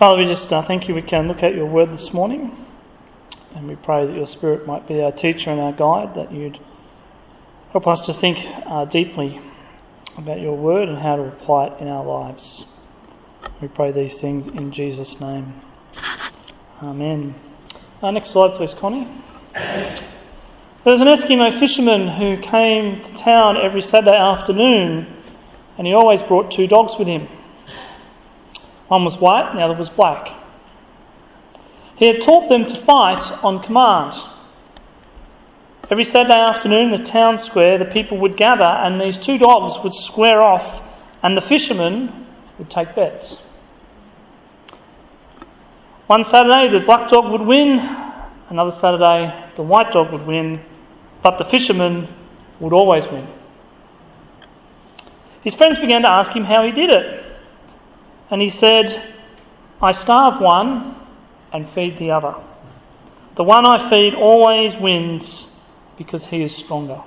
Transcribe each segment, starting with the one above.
Father, we just thank you we can look at your word this morning, and we pray that your Spirit might be our teacher and our guide, that you'd help us to think deeply about your word and how to apply it in our lives. We pray these things in Jesus' name. Amen. Next slide please, Connie. There was an Eskimo fisherman who came to town every Saturday afternoon, and he always brought two dogs with him. One was white and the other was black. He had taught them to fight on command. Every Saturday afternoon in the town square, the people would gather and these two dogs would square off and the fisherman would take bets. One Saturday the black dog would win, another Saturday the white dog would win, but the fisherman would always win. His friends began to ask him how he did it. And he said, I starve one and feed the other. The one I feed always wins because he is stronger.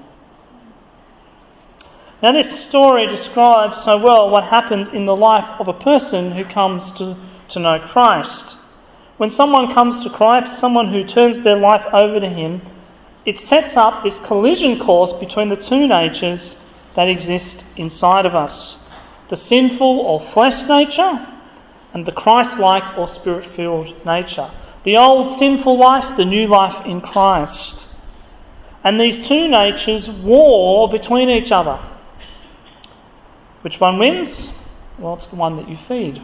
Now this story describes so well what happens in the life of a person who comes to know Christ. When someone comes to Christ, someone who turns their life over to him, it sets up this collision course between the two natures that exist inside of us. The sinful or flesh nature and the Christ-like or Spirit-filled nature. The old sinful life, the new life in Christ. And these two natures war between each other. Which one wins? Well, it's the one that you feed.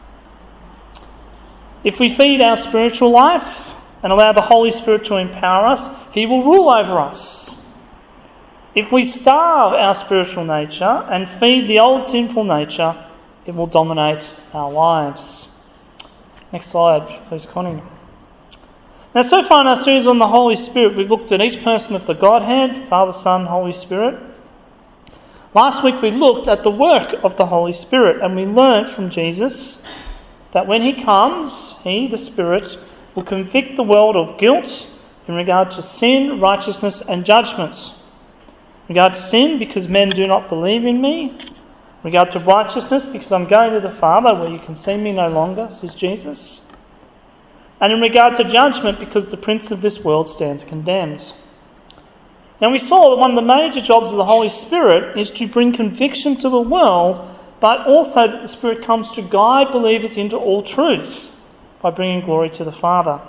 If we feed our spiritual life and allow the Holy Spirit to empower us, He will rule over us. If we starve our spiritual nature and feed the old sinful nature, it will dominate our lives. Next slide, please, Connie. Now, so far in our series on the Holy Spirit, we've looked at each person of the Godhead, Father, Son, Holy Spirit. Last week we looked at the work of the Holy Spirit, and we learnt from Jesus that when He comes, He, the Spirit, will convict the world of guilt in regard to sin, righteousness and judgment. In regard to sin, because men do not believe in me. In regard to righteousness, because I'm going to the Father where you can see me no longer, says Jesus. And in regard to judgment, because the prince of this world stands condemned. Now we saw that one of the major jobs of the Holy Spirit is to bring conviction to the world, but also that the Spirit comes to guide believers into all truth by bringing glory to the Father.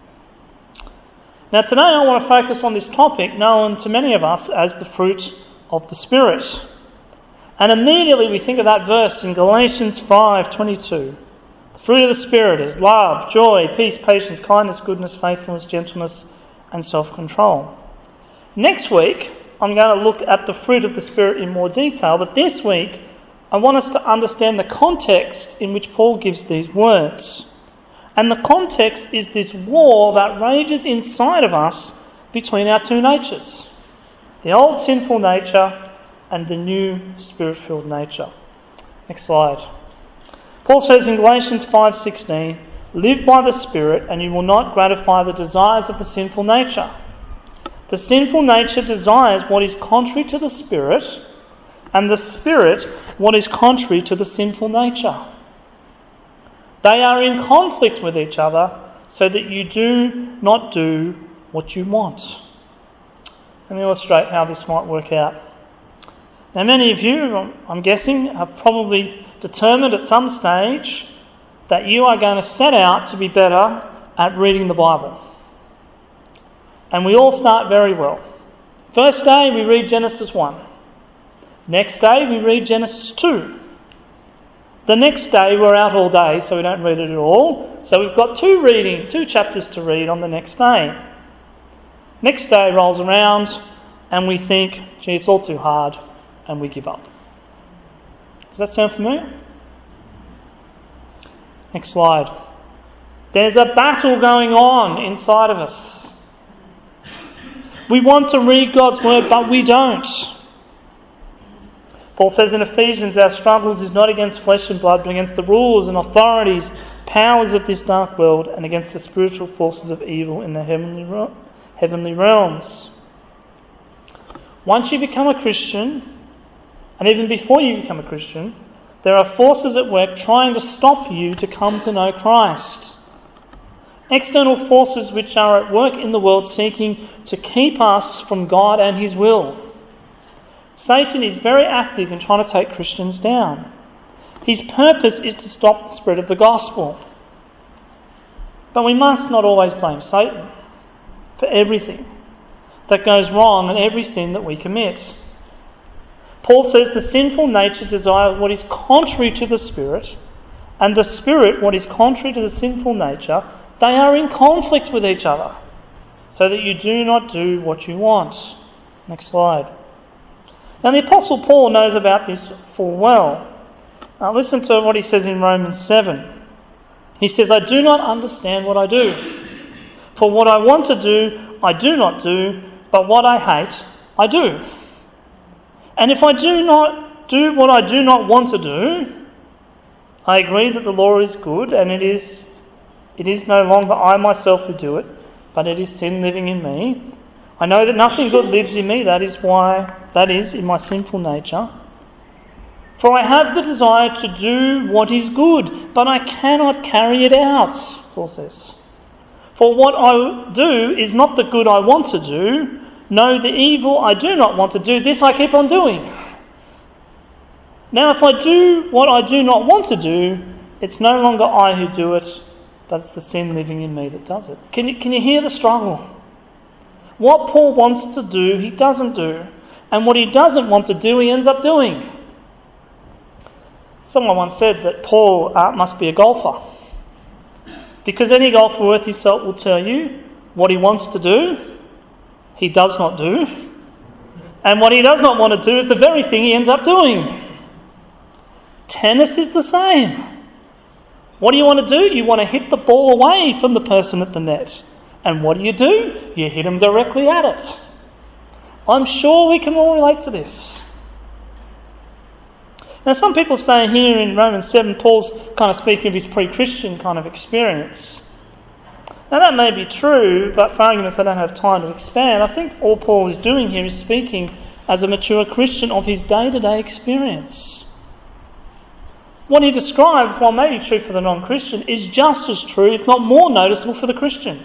Now today I want to focus on this topic known to many of us as the fruit of the Spirit. And immediately we think of that verse in Galatians 5:22. The fruit of the Spirit is love, joy, peace, patience, kindness, goodness, faithfulness, gentleness and self-control. Next week I'm going to look at the fruit of the Spirit in more detail, but this week I want us to understand the context in which Paul gives these words. And the context is this war that rages inside of us between our two natures. The old sinful nature and the new Spirit-filled nature. Next slide. Paul says in Galatians 5:16, live by the Spirit and you will not gratify the desires of the sinful nature. The sinful nature desires what is contrary to the Spirit, and the Spirit what is contrary to the sinful nature. They are in conflict with each other so that you do not do what you want. Let me illustrate how this might work out. Now many of you, I'm guessing, have probably determined at some stage that you are going to set out to be better at reading the Bible. And we all start very well. First day we read Genesis 1. Next day we read Genesis 2. The next day we're out all day, so we don't read it at all. So we've got two chapters to read on the next day. Next day rolls around and we think, gee, it's all too hard, and we give up. Does that sound familiar? Next slide. There's a battle going on inside of us. We want to read God's word, but we don't. Paul says in Ephesians, our struggles is not against flesh and blood, but against the rulers and authorities, powers of this dark world, and against the spiritual forces of evil in the heavenly realms. Once you become a Christian, and even before you become a Christian, There are forces at work trying to stop you to come to know Christ. External forces which are at work in the world seeking to keep us from God and His will. Satan is very active in trying to take Christians down. His purpose is to stop the spread of the gospel. But we must not always blame Satan for everything that goes wrong and every sin that we commit. Paul says the sinful nature desires what is contrary to the Spirit, and the Spirit what is contrary to the sinful nature. They are in conflict with each other, so that you do not do what you want. Next slide. Now the Apostle Paul knows about this full well. Listen to what he says in Romans 7. He says, I do not understand what I do. For what I want to do, I do not do, but what I hate, I do. And if I do not do what I do not want to do, I agree that the law is good, and it is no longer I myself who do it, but it is sin living in me. I know that nothing good lives in me, that is in my sinful nature. For I have the desire to do what is good, but I cannot carry it out, Paul says. For what I do is not the good I want to do. No, the evil I do not want to do, this I keep on doing. Now if I do what I do not want to do, it's no longer I who do it, but it's the sin living in me that does it. Can you hear the struggle? What Paul wants to do, he doesn't do. And what he doesn't want to do, he ends up doing. Someone once said that Paul must be a golfer. Because any golfer worth his salt will tell you what he wants to do, he does not do. And what he does not want to do is the very thing he ends up doing. Tennis is the same. What do you want to do? You want to hit the ball away from the person at the net. And what do? You hit them directly at it. I'm sure we can all relate to this. Now some people say here in Romans 7, Paul's kind of speaking of his pre-Christian kind of experience. Now that may be true, but for arguments I don't have time to expand. I think all Paul is doing here is speaking as a mature Christian of his day-to-day experience. What he describes, while maybe true for the non-Christian, is just as true, if not more noticeable for the Christian.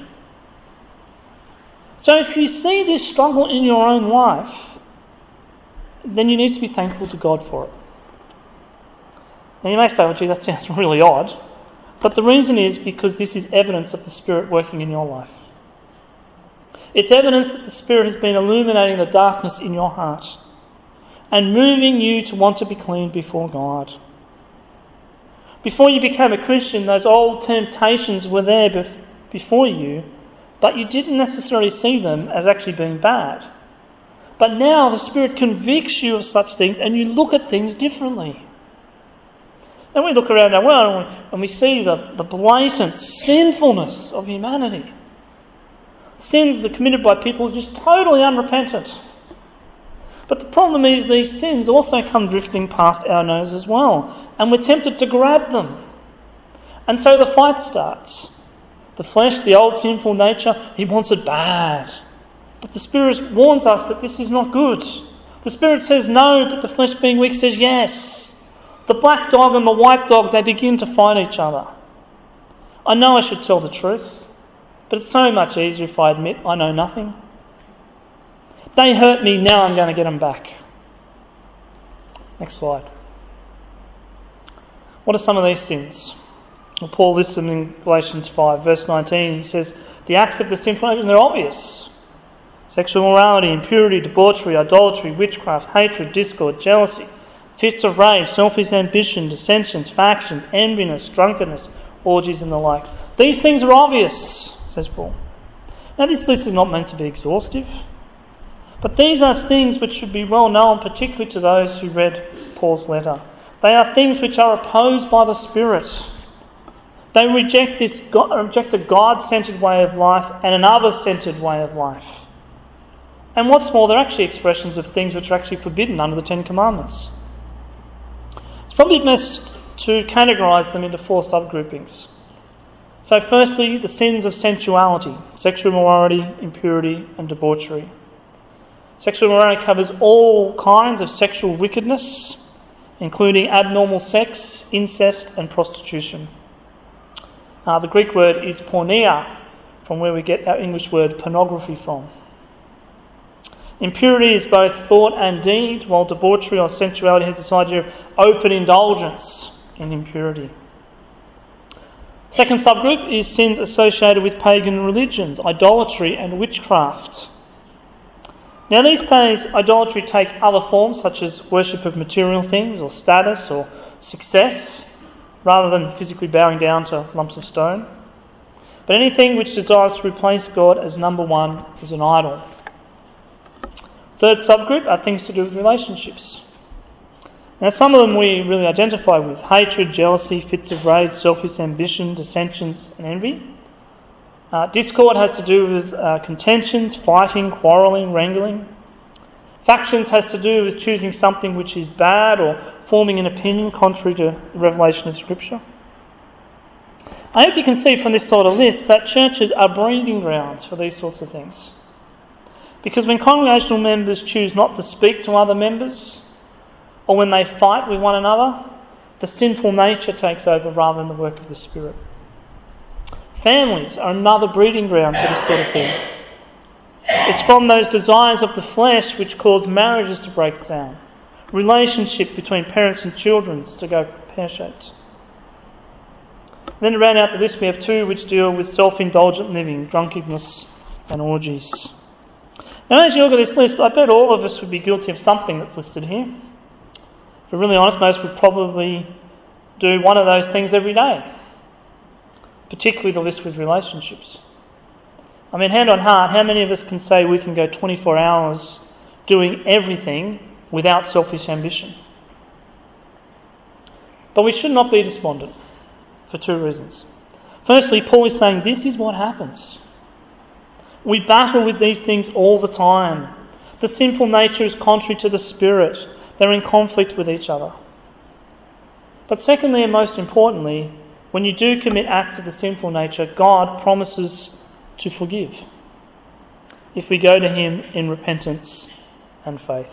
So if you see this struggle in your own life, then you need to be thankful to God for it. Now you may say, well, gee, that sounds really odd. But the reason is because this is evidence of the Spirit working in your life. It's evidence that the Spirit has been illuminating the darkness in your heart and moving you to want to be clean before God. Before you became a Christian, those old temptations were there before you, but you didn't necessarily see them as actually being bad. But now the Spirit convicts you of such things and you look at things differently. And we look around our world and we see the blatant sinfulness of humanity. Sins that are committed by people who are just totally unrepentant. But the problem is these sins also come drifting past our nose as well. And we're tempted to grab them. And so the fight starts. The flesh, the old sinful nature, he wants it bad. But the Spirit warns us that this is not good. The Spirit says no, but the flesh being weak says yes. The black dog and the white dog, they begin to fight each other. I know I should tell the truth, but it's so much easier if I admit I know nothing. They hurt me, now I'm going to get them back. Next slide. What are some of these sins? Well, Paul lists them in Galatians 5, verse 19. He says, the acts of the sinful nature, they're obvious. Sexual immorality, impurity, debauchery, idolatry, witchcraft, hatred, discord, jealousy, fits of rage, selfish ambition, dissensions, factions, enviness, drunkenness, orgies and the like. These things are obvious, says Paul. Now this list is not meant to be exhaustive, but these are things which should be well known, particularly to those who read Paul's letter. They are things which are opposed by the Spirit. They reject a God-centred way of life and an other-centred way of life. And what's more, they're actually expressions of things which are actually forbidden under the Ten Commandments. It's probably best to categorise them into 4 subgroupings. So firstly, the sins of sensuality, sexual immorality, impurity and debauchery. Sexual immorality covers all kinds of sexual wickedness, including abnormal sex, incest and prostitution. The Greek word is porneia, from where we get our English word pornography from. Impurity is both thought and deed, while debauchery or sensuality has this idea of open indulgence in impurity. Second subgroup is sins associated with pagan religions, idolatry and witchcraft. Now these days, idolatry takes other forms such as worship of material things or status or success, rather than physically bowing down to lumps of stone. But anything which desires to replace God as number one is an idol. Third subgroup are things to do with relationships. Now some of them we really identify with: hatred, jealousy, fits of rage, selfish ambition, dissensions and envy. Discord has to do with contentions, fighting, quarrelling, wrangling. Factions has to do with choosing something which is bad or forming an opinion contrary to the revelation of Scripture. I hope you can see from this sort of list that churches are breeding grounds for these sorts of things. Because when congregational members choose not to speak to other members, or when they fight with one another, the sinful nature takes over rather than the work of the Spirit. Families are another breeding ground for this sort of thing. It's from those desires of the flesh which cause marriages to break down, relationship between parents and children to go pear-shaped. Then to round out the list, we have two which deal with self-indulgent living, drunkenness and orgies. Now as you look at this list, I bet all of us would be guilty of something that's listed here. If we're really honest, most would probably do one of those things every day. Particularly the list with relationships. I mean, hand on heart, how many of us can say we can go 24 hours doing everything without selfish ambition? But we should not be despondent for two reasons. Firstly, Paul is saying this is what happens. We battle with these things all the time. The sinful nature is contrary to the Spirit. They're in conflict with each other. But secondly, and most importantly, when you do commit acts of the sinful nature, God promises to forgive if we go to Him in repentance and faith.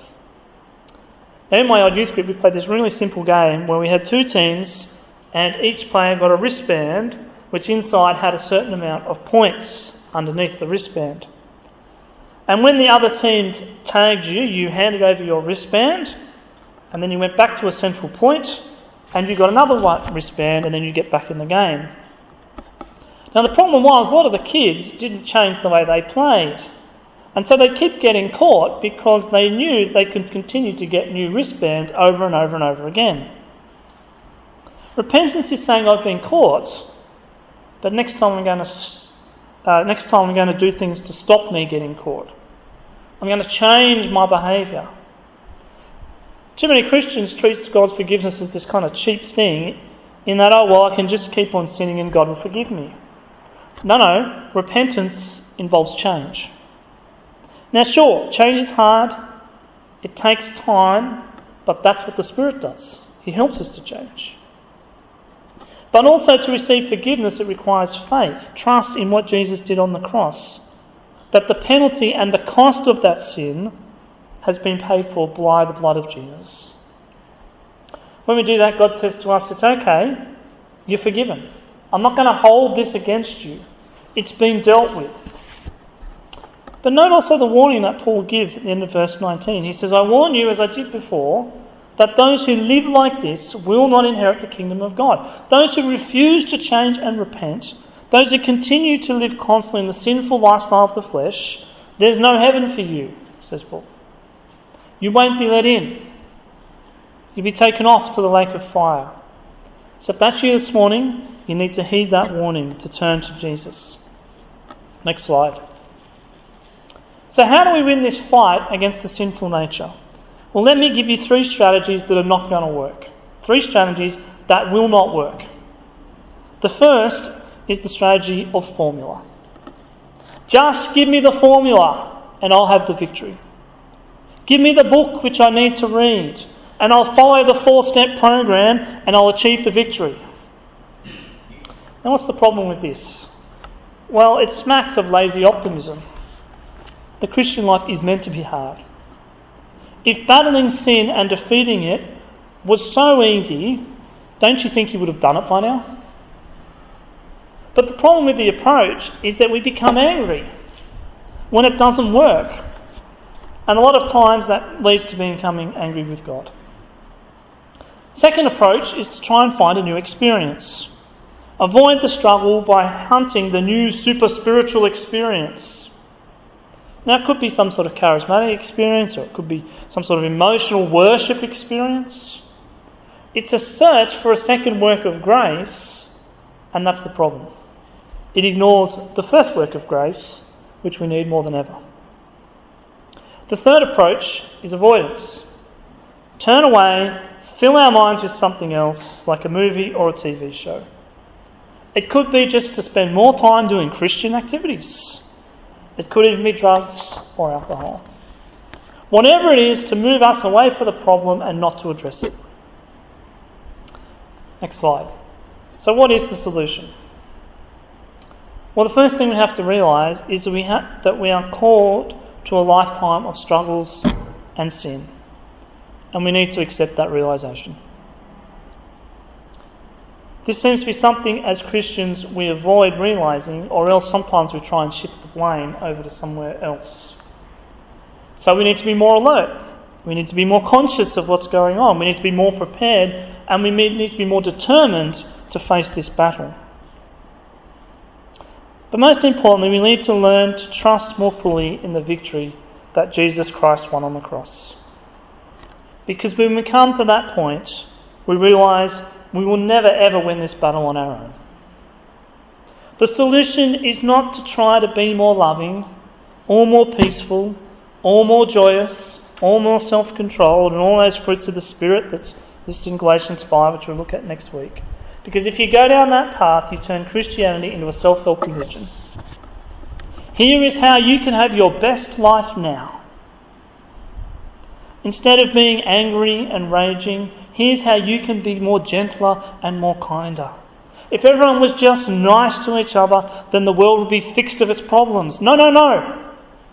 Now in my old youth group, we played this really simple game where we had two teams and each player got a wristband which inside had a certain amount of points underneath the wristband. And when the other team tagged you, you handed over your wristband and then you went back to a central point and you got another wristband and then you get back in the game. Now the problem was a lot of the kids didn't change the way they played. And so they'd keep getting caught because they knew they could continue to get new wristbands over and over and over again. Repentance is saying, I've been caught, but next time I'm going to do things to stop me getting caught. I'm going to change my behaviour. Too many Christians treat God's forgiveness as this kind of cheap thing in that, I can just keep on sinning and God will forgive me. No, repentance involves change. Now sure, change is hard, it takes time, but that's what the Spirit does. He helps us to change. But also to receive forgiveness, it requires faith, trust in what Jesus did on the cross, that the penalty and the cost of that sin has been paid for by the blood of Jesus. When we do that, God says to us, it's okay, you're forgiven. I'm not going to hold this against you. It's been dealt with. But note also the warning that Paul gives at the end of verse 19. He says, I warn you, as I did before, that those who live like this will not inherit the kingdom of God. Those who refuse to change and repent, those who continue to live constantly in the sinful lifestyle of the flesh, there's no heaven for you, says Paul. You won't be let in. You'll be taken off to the lake of fire. So if that's you this morning, you need to heed that warning to turn to Jesus. Next slide. So how do we win this fight against the sinful nature? Well, let me give you 3 strategies that are not going to work. 3 strategies that will not work. The first is the strategy of formula. Just give me the formula and I'll have the victory. Give me the book which I need to read and I'll follow the 4-step program and I'll achieve the victory. Now what's the problem with this? Well, it smacks of lazy optimism. The Christian life is meant to be hard. If battling sin and defeating it was so easy, don't you think he would have done it by now? But the problem with the approach is that we become angry when it doesn't work. And a lot of times that leads to becoming angry with God. Second approach is to try and find a new experience. Avoid the struggle by hunting the new super spiritual experience. Now it could be some sort of charismatic experience, or it could be some sort of emotional worship experience. It's a search for a second work of grace, and that's the problem. It ignores the first work of grace, which we need more than ever. The third approach is avoidance. Turn away, fill our minds with something else, like a movie or a TV show. It could be just to spend more time doing Christian activities. It could even be drugs or alcohol. Whatever it is, to move us away from the problem and not to address it. Next slide. So what is the solution? Well, the first thing we have to realise is that we are called to a lifetime of struggles and sin. And we need to accept that realisation. This seems to be something as Christians we avoid realising, or else sometimes we try and shift the blame over to somewhere else. So we need to be more alert. We need to be more conscious of what's going on. We need to be more prepared, and we need to be more determined to face this battle. But most importantly, we need to learn to trust more fully in the victory that Jesus Christ won on the cross. Because when we come to that point, we realise we will never ever win this battle on our own. The solution is not to try to be more loving, or more peaceful, or more joyous, or more self-controlled, and all those fruits of the Spirit that's listed in Galatians 5, which we'll look at next week. Because if you go down that path, you turn Christianity into a self-help religion. Here is how you can have your best life now. Instead of being angry and raging, here's how you can be more gentler and more kinder. If everyone was just nice to each other, then the world would be fixed of its problems. No.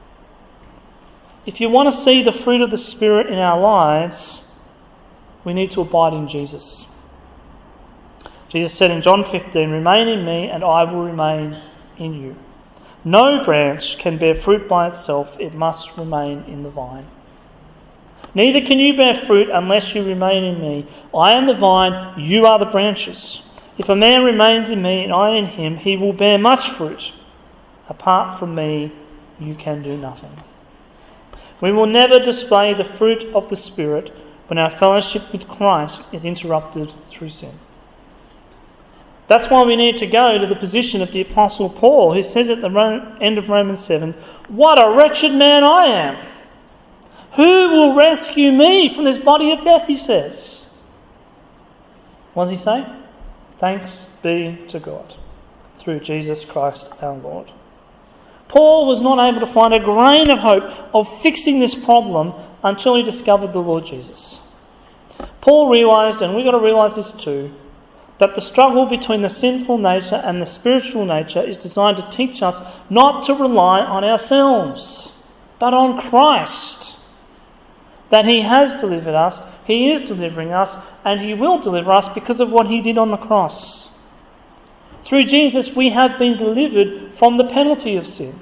If you want to see the fruit of the Spirit in our lives, we need to abide in Jesus. Jesus said in John 15, "Remain in me and I will remain in you. No branch can bear fruit by itself, it must remain in the vine. Neither can you bear fruit unless you remain in me. I am the vine, you are the branches. If a man remains in me and I in him, he will bear much fruit. Apart from me, you can do nothing." We will never display the fruit of the Spirit when our fellowship with Christ is interrupted through sin. That's why we need to go to the position of the Apostle Paul, who says at the end of Romans 7, "What a wretched man I am! Who will rescue me from this body of death?" he says. What does he say? Thanks be to God, through Jesus Christ our Lord. Paul was not able to find a grain of hope of fixing this problem until he discovered the Lord Jesus. Paul realised, and we've got to realise this too, that the struggle between the sinful nature and the spiritual nature is designed to teach us not to rely on ourselves, but on Christ. That he has delivered us, he is delivering us, and he will deliver us because of what he did on the cross. Through Jesus, we have been delivered from the penalty of sin.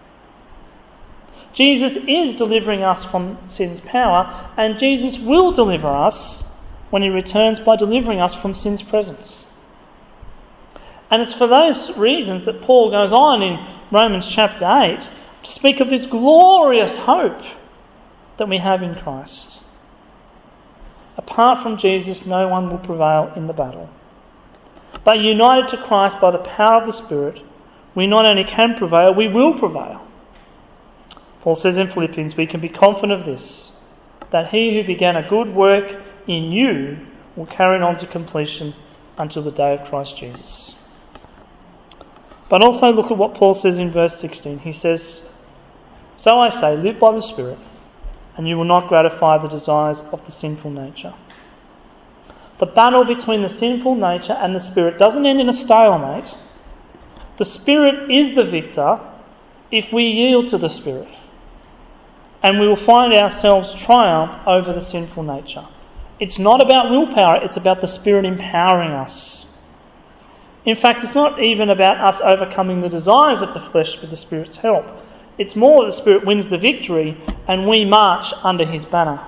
Jesus is delivering us from sin's power, and Jesus will deliver us when he returns by delivering us from sin's presence. And it's for those reasons that Paul goes on in Romans chapter 8 to speak of this glorious hope that we have in Christ. Apart from Jesus, no one will prevail in the battle. But united to Christ by the power of the Spirit, we not only can prevail, we will prevail. Paul says in Philippians, we can be confident of this, that he who began a good work in you will carry it on to completion until the day of Christ Jesus. But also look at what Paul says in verse 16. He says, "So I say, live by the Spirit, and you will not gratify the desires of the sinful nature." The battle between the sinful nature and the Spirit doesn't end in a stalemate. The Spirit is the victor if we yield to the Spirit. And we will find ourselves triumph over the sinful nature. It's not about willpower, it's about the Spirit empowering us. In fact, it's not even about us overcoming the desires of the flesh with the Spirit's help. It's more that the Spirit wins the victory and we march under his banner.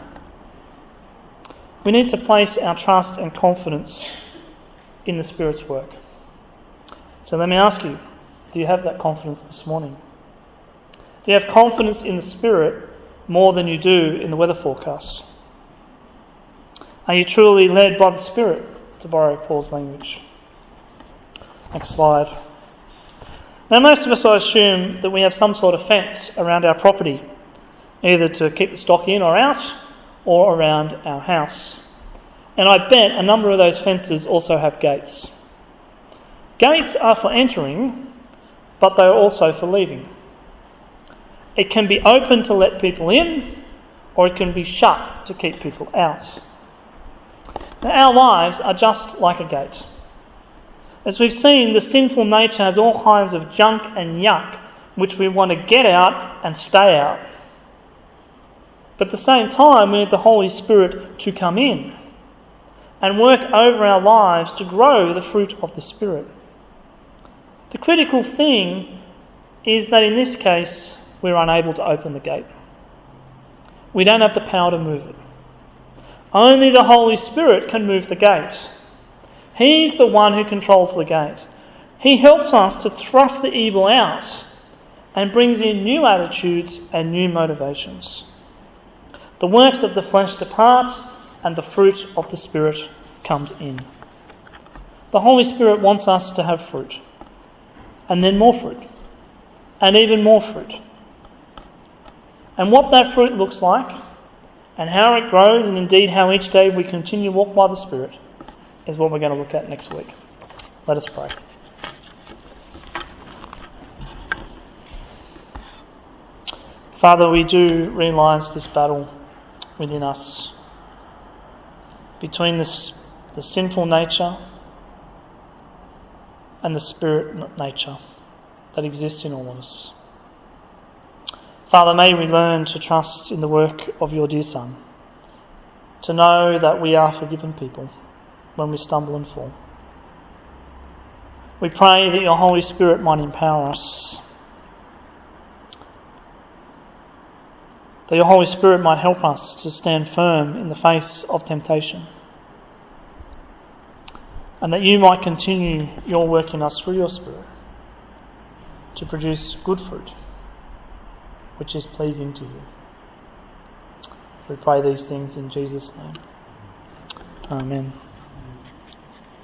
We need to place our trust and confidence in the Spirit's work. So let me ask you, do you have that confidence this morning? Do you have confidence in the Spirit more than you do in the weather forecast? Are you truly led by the Spirit, to borrow Paul's language? Next slide. Now, most of us, I assume, that we have some sort of fence around our property, either to keep the stock in or out, or around our house. And I bet a number of those fences also have gates. Gates are for entering, but they are also for leaving. It can be open to let people in, or it can be shut to keep people out. Now, our lives are just like a gate. As we've seen, the sinful nature has all kinds of junk and yuck which we want to get out and stay out. But at the same time, we need the Holy Spirit to come in and work over our lives to grow the fruit of the Spirit. The critical thing is that in this case, we're unable to open the gate. We don't have the power to move it. Only the Holy Spirit can move the gate. He's the one who controls the gate. He helps us to thrust the evil out and brings in new attitudes and new motivations. The works of the flesh depart and the fruit of the Spirit comes in. The Holy Spirit wants us to have fruit, and then more fruit, and even more fruit. And what that fruit looks like, and how it grows, and indeed how each day we continue to walk by the Spirit, is what we're going to look at next week. Let us pray. Father, we do realise this battle within us between the sinful nature and the Spirit nature that exists in all of us. Father, may we learn to trust in the work of your dear Son, to know that we are forgiven people when we stumble and fall. We pray that your Holy Spirit might empower us, that your Holy Spirit might help us to stand firm in the face of temptation, and that you might continue your work in us through your Spirit to produce good fruit, which is pleasing to you. We pray these things in Jesus' name. Amen.